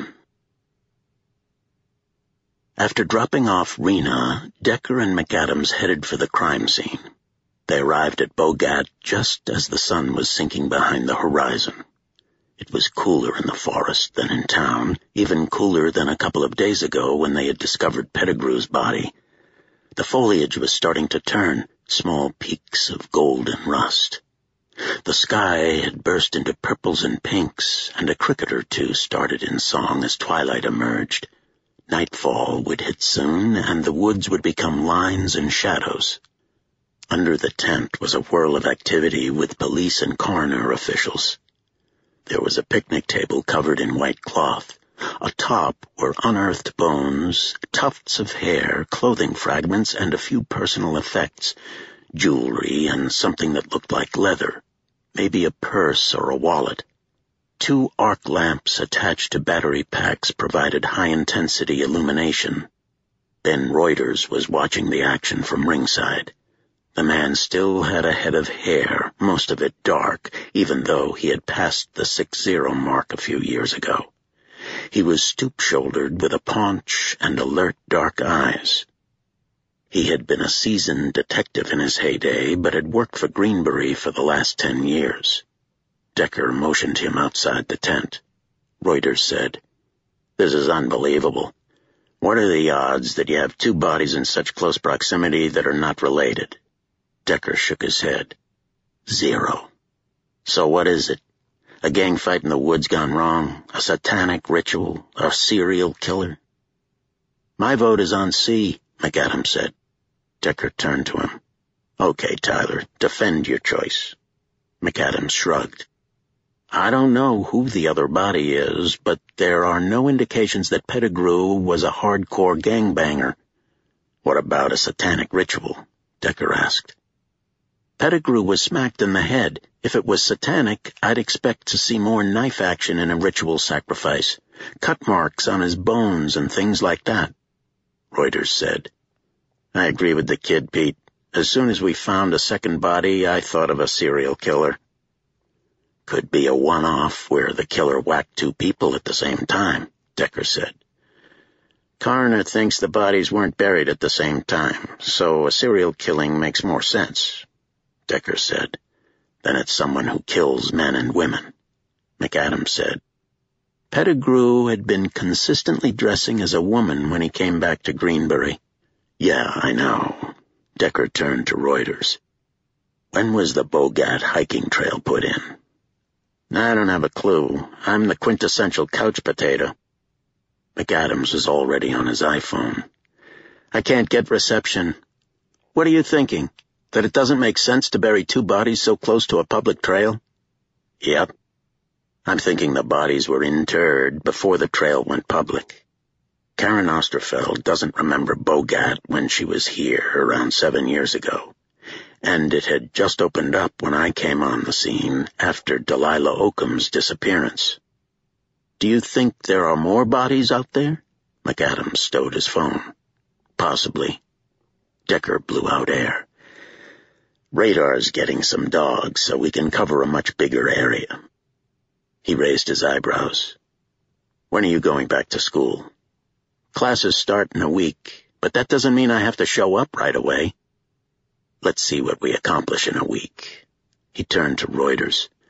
S1: After dropping off Rena, Decker and McAdams headed for the crime scene. They arrived at Bogat just as the sun was sinking behind the horizon. It was cooler in the forest than in town, even cooler than a couple of days ago when they had discovered Pettigrew's body. The foliage was starting to turn, small peaks of golden rust. The sky had burst into purples and pinks, and a cricket or two started in song as twilight emerged. Nightfall would hit soon, and the woods would become lines and shadows. Under the tent was a whirl of activity with police and coroner officials. There was a picnic table covered in white cloth. Atop were unearthed bones, tufts of hair, clothing fragments, and a few personal effects, jewelry and something that looked like leather. Maybe a purse or a wallet. Two arc lamps attached to battery packs provided high-intensity illumination. Ben Reuters was watching the action from ringside. The man still had a head of hair, most of it dark, even though he had passed the six-zero mark a few years ago. He was stoop-shouldered with a paunch and alert dark eyes. He had been a seasoned detective in his heyday, but had worked for Greenbury for the last ten years. Decker motioned him outside the tent. Reuters said, "This is unbelievable. What are the odds that you have two bodies in such close proximity that are not related?" Decker shook his head. Zero. So what is it? A gang fight in the woods gone wrong? A satanic ritual? A serial killer? My vote is on C, McAdams said. Decker turned to him. Okay, Tyler, defend your choice. McAdams shrugged. I don't know who the other body is, but there are no indications that Pettigrew was a hardcore gangbanger. What about a satanic ritual? Decker asked. Pettigrew was smacked in the head. If it was satanic, I'd expect to see more knife action in a ritual sacrifice, cut marks on his bones and things like that. Reuters said, I agree with the kid, Pete. As soon as we found a second body, I thought of a serial killer. Could be a one-off where the killer whacked two people at the same time, Decker said. Coroner thinks the bodies weren't buried at the same time, so a serial killing makes more sense, Decker said. Then it's someone who kills men and women. McAdams said. Pettigrew had been consistently dressing as a woman when he came back to Greenbury. Yeah, I know. Decker turned to Reuters. When was the Bogat hiking trail put in? I don't have a clue. I'm the quintessential couch potato. McAdams was already on his iPhone. I can't get reception. What are you thinking? That it doesn't make sense to bury two bodies so close to a public trail? Yep. I'm thinking the bodies were interred before the trail went public. Karen Osterfeld doesn't remember Bogat when she was here around seven years ago, and it had just opened up when I came on the scene after Delilah Oakham's disappearance. Do you think there are more bodies out there? McAdams stowed his phone. Possibly. Decker blew out air. Radar's getting some dogs so we can cover a much bigger area. He raised his eyebrows. When are you going back to school? Classes start in a week, but that doesn't mean I have to show up right away. Let's see what we accomplish in a week. He turned to Reuters.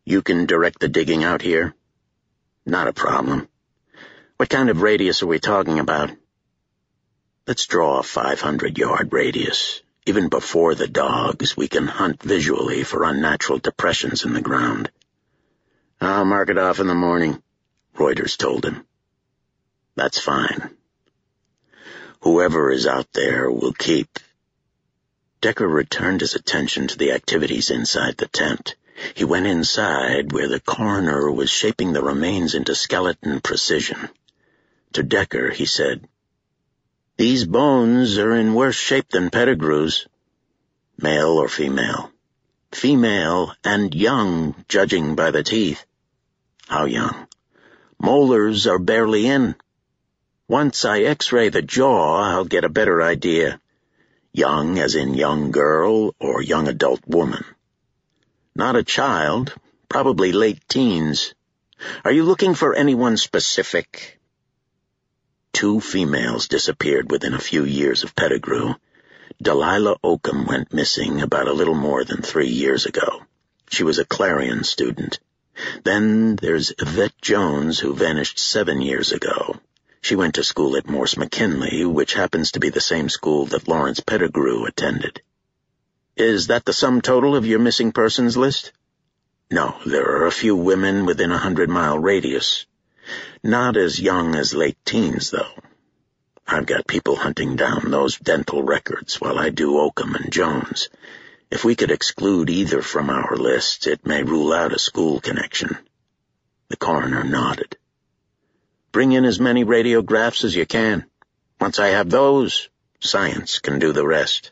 S1: You can direct the digging out here? Not a problem. What kind of radius are we talking about? Let's draw a five hundred yard radius. Even before the dogs, we can hunt visually for unnatural depressions in the ground. I'll mark it off in the morning, Reuters told him. That's fine. Whoever is out there will keep. Decker returned his attention to the activities inside the tent. He went inside where the coroner was shaping the remains into skeleton precision. To Decker, he said, "These bones are in worse shape than Pettigrew's." Male or female? Female and young, judging by the teeth. How young? Molars are barely in. Once I x-ray the jaw, I'll get a better idea. Young as in young girl or young adult woman. Not a child, probably late teens. Are you looking for anyone specific? Two females disappeared within a few years of Pettigrew. Delilah Oakham went missing about a little more than three years ago. She was a Clarion student. Then there's Yvette Jones, who vanished seven years ago. She went to school at Morse McKinley, which happens to be the same school that Lawrence Pettigrew attended. Is that the sum total of your missing persons list? No, there are a few women within a hundred-mile radius. Not as young as late teens, though. I've got people hunting down those dental records while I do Oakham and Jones. If we could exclude either from our list, it may rule out a school connection. The coroner nodded. Bring in as many radiographs as you can. Once I have those, science can do the rest.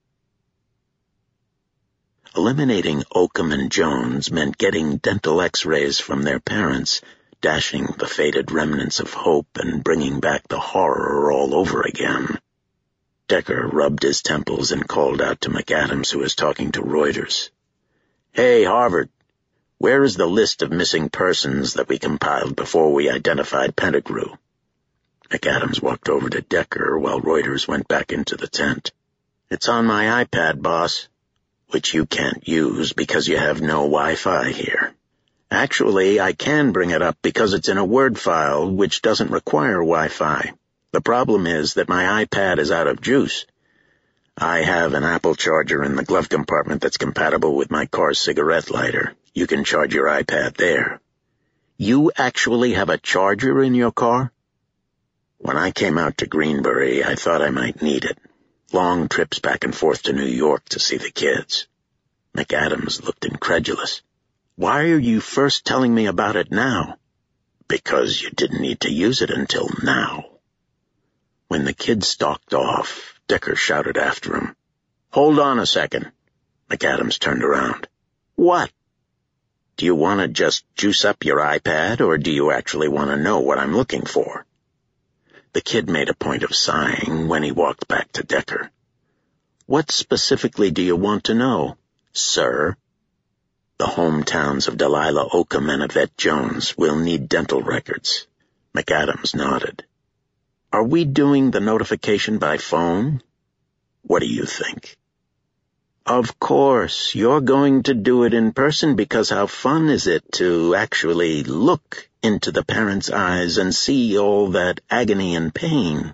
S1: Eliminating Oakham and Jones meant getting dental x-rays from their parents, dashing the faded remnants of hope and bringing back the horror all over again. Decker rubbed his temples and called out to McAdams, who was talking to Reuters. "Hey, Harvard, where is the list of missing persons that we compiled before we identified Pettigrew?" McAdams walked over to Decker while Reuters went back into the tent. "It's on my iPad, boss, which you can't use because you have no Wi-Fi here. Actually, I can bring it up because it's in a Word file, which doesn't require Wi-Fi. The problem is that my iPad is out of juice. I have an Apple charger in the glove compartment that's compatible with my car's cigarette lighter. You can charge your iPad there." "You actually have a charger in your car?" "When I came out to Greenbury, I thought I might need it. Long trips back and forth to New York to see the kids." McAdams looked incredulous. "Why are you first telling me about it now?" "Because you didn't need to use it until now." When the kid stalked off, Decker shouted after him, "Hold on a second." McAdams turned around. "What? Do you want to just juice up your iPad, or do you actually want to know what I'm looking for?" The kid made a point of sighing when he walked back to Decker. "What specifically do you want to know, sir?" "The hometowns of Delilah Oakham and Yvette Jones will need dental records." McAdams nodded. "Are we doing the notification by phone?" "What do you think?" "Of course, you're going to do it in person because how fun is it to actually look into the parents' eyes and see all that agony and pain?"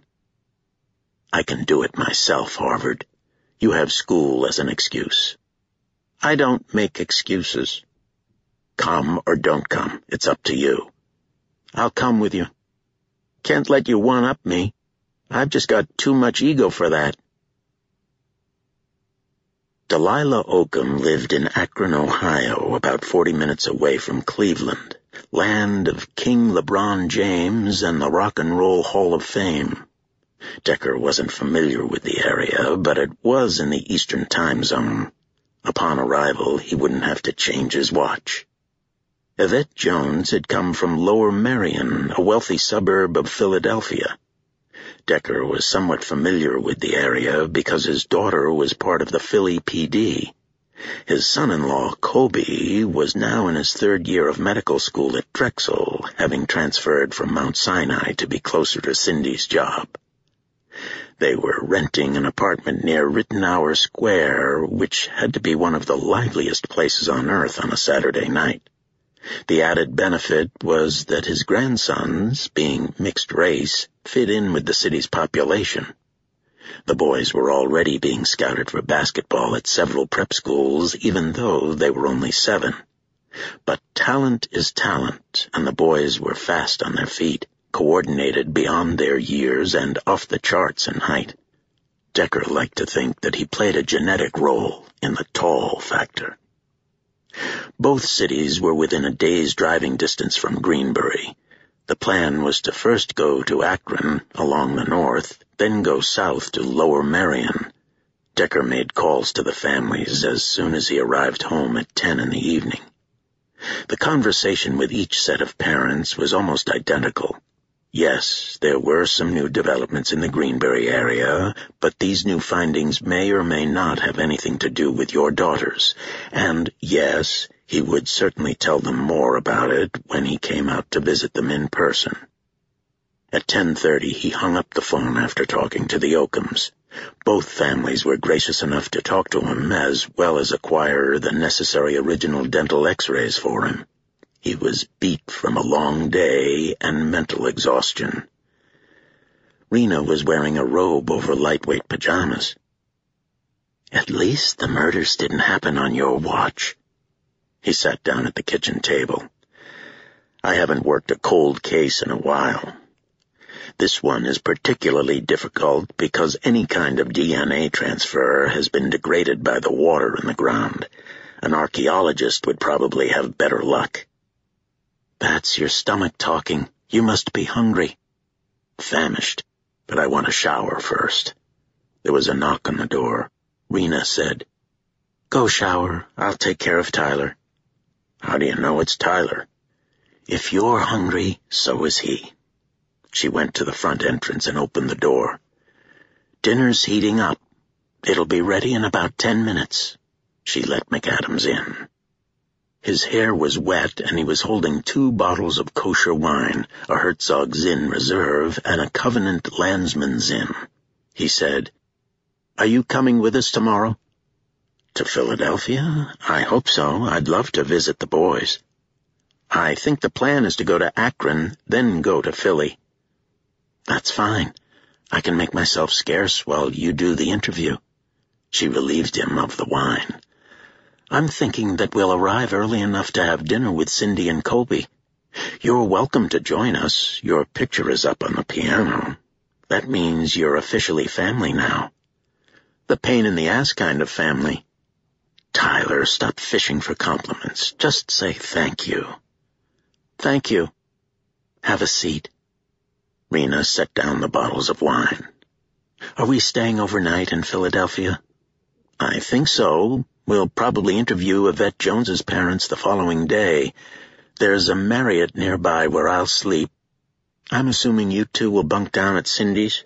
S1: "I can do it myself, Harvard. You have school as an excuse." "I don't make excuses." "Come or don't come. It's up to you." "I'll come with you. Can't let you one-up me. I've just got too much ego for that." Delilah Oakham lived in Akron, Ohio, about forty minutes away from Cleveland, land of King LeBron James and the Rock and Roll Hall of Fame. Decker wasn't familiar with the area, but it was in the Eastern Time Zone. Upon arrival, he wouldn't have to change his watch. Yvette Jones had come from Lower Merion, a wealthy suburb of Philadelphia. Decker was somewhat familiar with the area because his daughter was part of the Philly P D. His son-in-law, Kobe, was now in his third year of medical school at Drexel, having transferred from Mount Sinai to be closer to Cindy's job. They were renting an apartment near Rittenhour Square, which had to be one of the liveliest places on earth on a Saturday night. The added benefit was that his grandsons, being mixed race, fit in with the city's population. The boys were already being scouted for basketball at several prep schools, even though they were only seven. But talent is talent, and the boys were fast on their feet, coordinated beyond their years and off the charts in height. Decker liked to think that he played a genetic role in the tall factor. Both cities were within a day's driving distance from Greenbury. The plan was to first go to Akron along the north, then go south to Lower Merion. Decker made calls to the families as soon as he arrived home at ten in the evening. The conversation with each set of parents was almost identical. Yes, there were some new developments in the Greenbury area, but these new findings may or may not have anything to do with your daughters. And yes, he would certainly tell them more about it when he came out to visit them in person. At ten thirty, he hung up the phone after talking to the Oakhams. Both families were gracious enough to talk to him, as well as acquire the necessary original dental x-rays for him. He was beat from a long day and mental exhaustion. Rena was wearing a robe over lightweight pajamas. "At least the murders didn't happen on your watch." He sat down at the kitchen table. "I haven't worked a cold case in a while. This one is particularly difficult because any kind of D N A transfer has been degraded by the water in the ground. An archaeologist would probably have better luck." "That's your stomach talking. You must be hungry." "Famished, but I want a shower first." There was a knock on the door. Rena said, "Go shower. I'll take care of Tyler." "How do you know it's Tyler?" "If you're hungry, so is he." She went to the front entrance and opened the door. "Dinner's heating up. It'll be ready in about ten minutes." She let McAdams in. His hair was wet, and he was holding two bottles of kosher wine, a Herzog Zinn Reserve and a Covenant Landsman Zinn. He said, "Are you coming with us tomorrow?" "To Philadelphia? I hope so. I'd love to visit the boys." "I think the plan is to go to Akron, then go to Philly." "That's fine. I can make myself scarce while you do the interview." She relieved him of the wine. "I'm thinking that we'll arrive early enough to have dinner with Cindy and Colby. You're welcome to join us. Your picture is up on the piano. That means you're officially family now. The pain-in-the-ass kind of family." "Tyler, stop fishing for compliments. Just say thank you." "Thank you. Have a seat." Rena set down the bottles of wine. "Are we staying overnight in Philadelphia?" "I think so. We'll probably interview Yvette Jones's parents the following day. There's a Marriott nearby where I'll sleep. I'm assuming you two will bunk down at Cindy's?"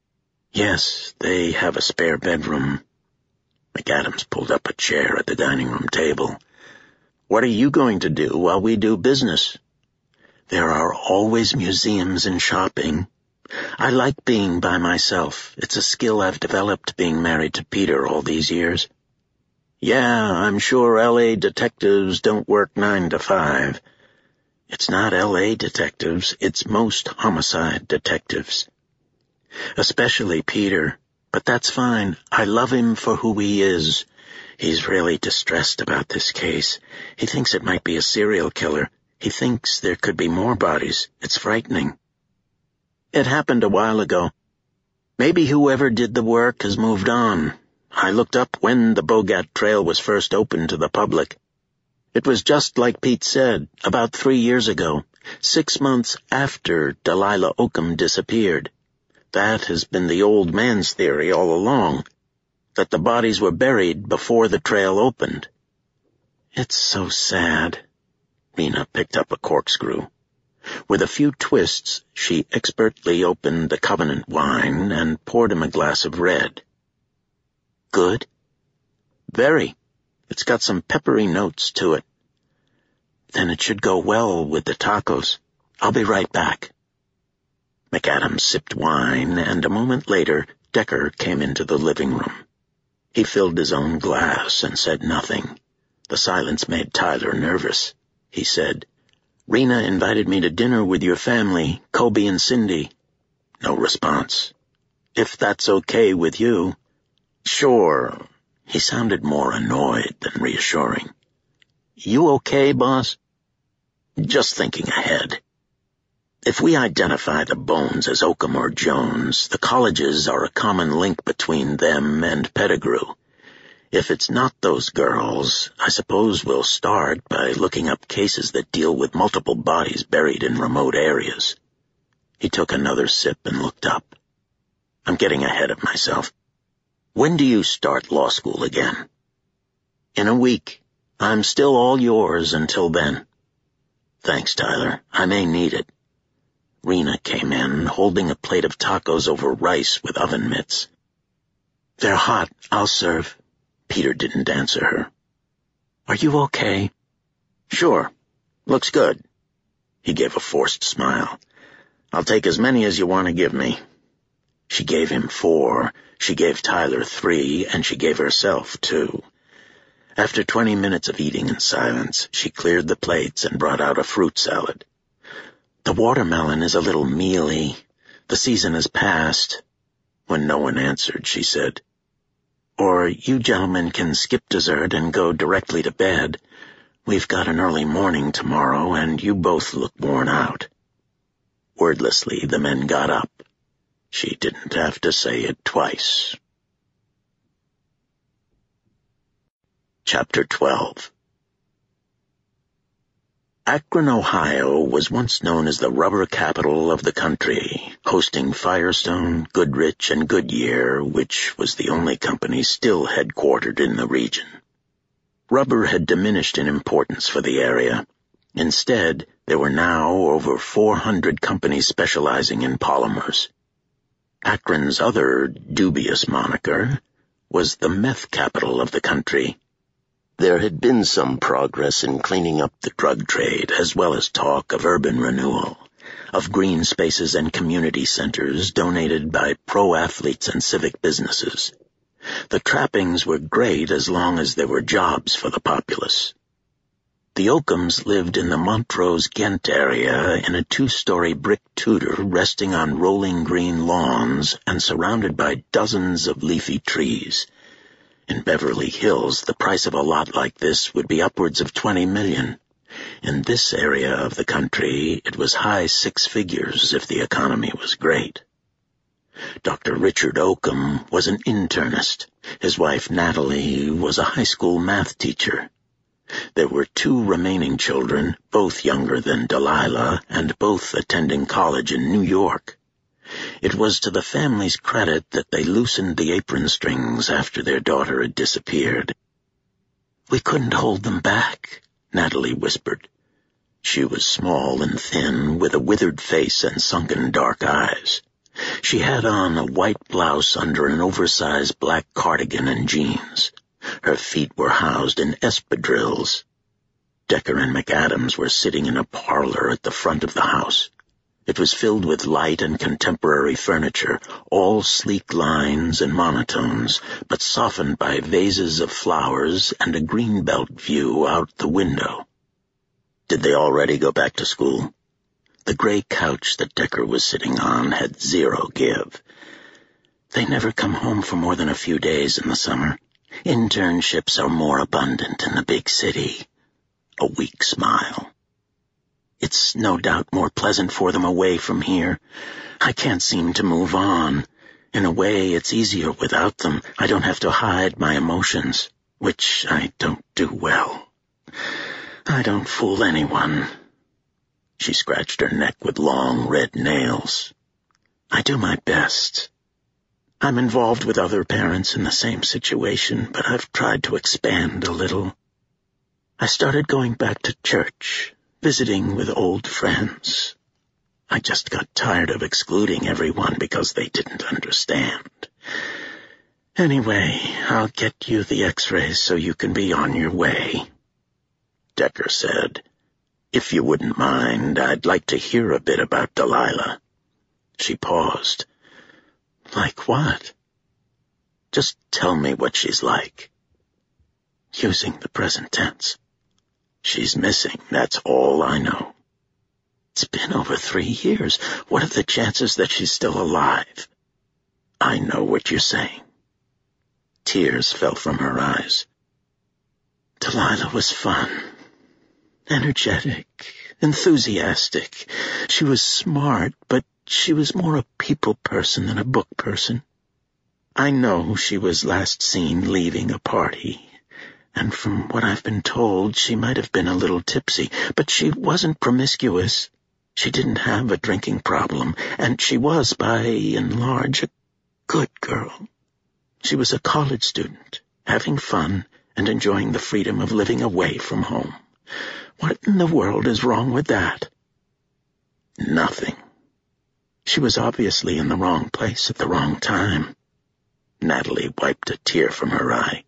S1: "Yes, they have a spare bedroom." McAdams pulled up a chair at the dining room table. "What are you going to do while we do business?" "There are always museums and shopping. I like being by myself. It's a skill I've developed being married to Peter all these years." "Yeah, I'm sure L A detectives don't work nine to five. "It's not L A detectives, it's most homicide detectives." "Especially Peter. But that's fine. I love him for who he is. He's really distressed about this case. He thinks it might be a serial killer. He thinks there could be more bodies. It's frightening." "It happened a while ago. Maybe whoever did the work has moved on. I looked up when the Bogat Trail was first opened to the public. It was just like Pete said, about three years ago, six months after Delilah Oakham disappeared. That has been the old man's theory all along, that the bodies were buried before the trail opened." "It's so sad." Rena picked up a corkscrew. With a few twists, she expertly opened the Covenant wine and poured him a glass of red. "Good?" "Very. It's got some peppery notes to it." "Then it should go well with the tacos. I'll be right back." McAdams sipped wine, and a moment later, Decker came into the living room. He filled his own glass and said nothing. The silence made Tyler nervous. he said. "Rena invited me to dinner with your family, Kobe and Cindy." No response. "If that's okay with you." "Sure." He sounded more annoyed than reassuring. "You okay, boss?" "Just thinking ahead. If we identify the bones as Oakham or Jones, the colleges are a common link between them and Pettigrew. If it's not those girls, I suppose we'll start by looking up cases that deal with multiple bodies buried in remote areas." He took another sip and looked up. "I'm getting ahead of myself. When do you start law school again?" "In a week. I'm still all yours until then." "Thanks, Tyler. I may need it." Rena came in, holding a plate of tacos over rice with oven mitts. "They're hot. I'll serve." Peter didn't answer her. "Are you okay?" "Sure. Looks good." He gave a forced smile. "I'll take as many as you want to give me." She gave him four, she gave Tyler three, and she gave herself two. After twenty minutes of eating in silence, she cleared the plates and brought out a fruit salad. "The watermelon is a little mealy. The season has passed." When no one answered, she said, "Or you gentlemen can skip dessert and go directly to bed. We've got an early morning tomorrow, and you both look worn out." Wordlessly, the men got up. She didn't have to say it twice. Chapter twelve. Akron, Ohio was once known as the rubber capital of the country, hosting Firestone, Goodrich, and Goodyear, which was the only company still headquartered in the region. Rubber had diminished in importance for the area. Instead, there were now over four hundred companies specializing in polymers. Akron's other dubious moniker was the meth capital of the country. There had been some progress in cleaning up the drug trade, as well as talk of urban renewal, of green spaces and community centers donated by pro-athletes and civic businesses. The trappings were great as long as there were jobs for the populace. The Oakhams lived in the Montrose Ghent area in a two-story brick Tudor resting on rolling green lawns and surrounded by dozens of leafy trees. In Beverly Hills, the price of a lot like this would be upwards of twenty million. In this area of the country, it was high six figures if the economy was great. Doctor Richard Oakham was an internist. His wife, Natalie, was a high school math teacher. There were two remaining children, both younger than Delilah, and both attending college in New York. It was to the family's credit that they loosened the apron strings after their daughter had disappeared. "We couldn't hold them back," Natalie whispered. She was small and thin, with a withered face and sunken dark eyes. She had on a white blouse under an oversized black cardigan and jeans. Her feet were housed in espadrilles. Decker and McAdams were sitting in a parlor at the front of the house. It was filled with light and contemporary furniture, all sleek lines and monotones, but softened by vases of flowers and a greenbelt view out the window. Did they already go back to school? The gray couch that Decker was sitting on had zero give. "They never come home for more than a few days in the summer. Internships are more abundant in the big city." A weak smile. "It's no doubt more pleasant for them away from here. I can't seem to move on. In a way, it's easier without them. I don't have to hide my emotions, which I don't do well. I don't fool anyone." She scratched her neck with long red nails. "I do my best. I'm involved with other parents in the same situation, but I've tried to expand a little. I started going back to church, visiting with old friends. I just got tired of excluding everyone because they didn't understand. Anyway, I'll get you the x-rays so you can be on your way." Decker said, "If you wouldn't mind, I'd like to hear a bit about Delilah." She paused. "Like what?" "Just tell me what she's like." Using the present tense. She's missing, that's all I know. It's been over three years. What are the chances that she's still alive? I know what you're saying. Tears fell from her eyes. Delilah was fun, energetic, enthusiastic. She was smart, but she was more a people person than a book person. I know she was last seen leaving a party, and from what I've been told, she might have been a little tipsy, but she wasn't promiscuous. She didn't have a drinking problem, and she was, by and large, a good girl. She was a college student, having fun and enjoying the freedom of living away from home. What in the world is wrong with that? Nothing. She was obviously in the wrong place at the wrong time. Natalie wiped a tear from her eye.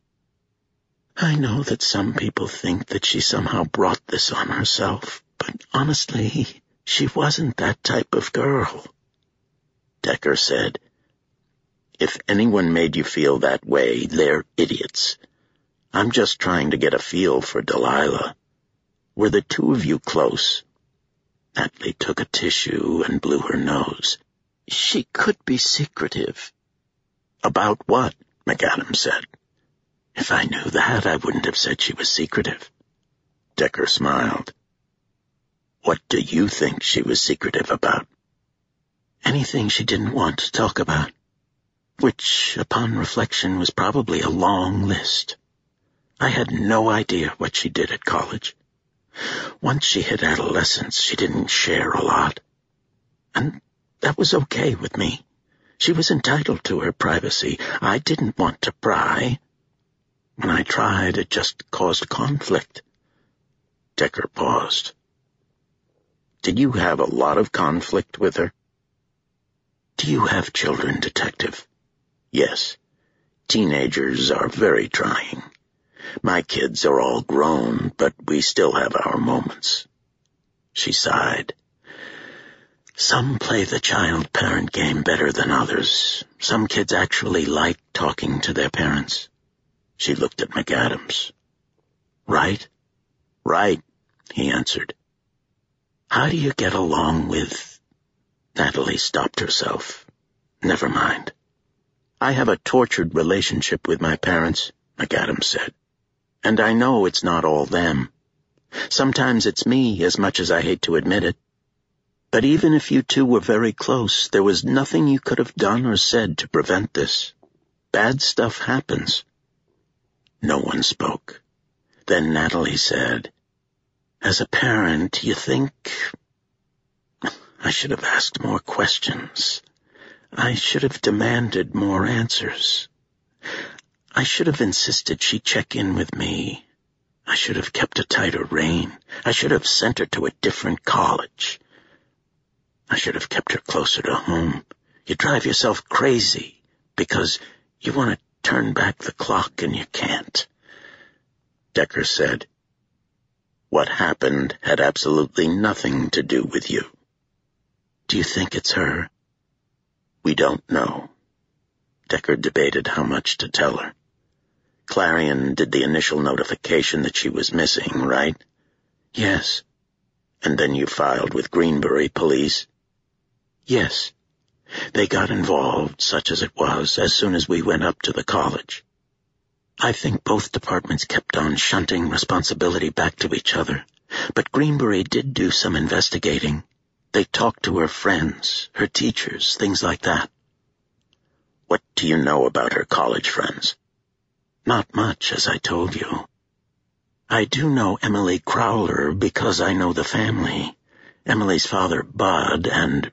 S1: I know that some people think that she somehow brought this on herself, but honestly, she wasn't that type of girl. Decker said, If anyone made you feel that way, they're idiots. I'm just trying to get a feel for Delilah. Were the two of you close? Natalie took a tissue and blew her nose. She could be secretive. About what? McAdams said. If I knew that, I wouldn't have said she was secretive. Decker smiled. What do you think she was secretive about? Anything she didn't want to talk about, which, upon reflection, was probably a long list. I had no idea what she did at college. Once she hit adolescence, she didn't share a lot. And that was okay with me. She was entitled to her privacy. I didn't want to pry. When I tried, it just caused conflict. Decker paused. Did you have a lot of conflict with her? Do you have children, Detective? Yes. Teenagers are very trying. My kids are all grown, but we still have our moments. She sighed. Some play the child-parent game better than others. Some kids actually like talking to their parents. She looked at McAdams. Right? Right, he answered. How do you get along with... Natalie stopped herself. Never mind. I have a tortured relationship with my parents, McAdams said. And I know it's not all them. Sometimes it's me, as much as I hate to admit it. But even if you two were very close, there was nothing you could have done or said to prevent this. Bad stuff happens. No one spoke. Then Natalie said, As a parent, you think... I should have asked more questions. I should have demanded more answers. I should have insisted she check in with me. I should have kept a tighter rein. I should have sent her to a different college. I should have kept her closer to home. You drive yourself crazy because you want to turn back the clock and you can't. Decker said, What happened had absolutely nothing to do with you. Do you think it's her? We don't know. Decker debated how much to tell her. Clarion did the initial notification that she was missing, right? Yes. And then you filed with Greenbury Police? Yes. They got involved, such as it was, as soon as we went up to the college. I think both departments kept on shunting responsibility back to each other, but Greenbury did do some investigating. They talked to her friends, her teachers, things like that. What do you know about her college friends? Not much, as I told you. I do know Emily Crowler because I know the family. Emily's father, Bud, and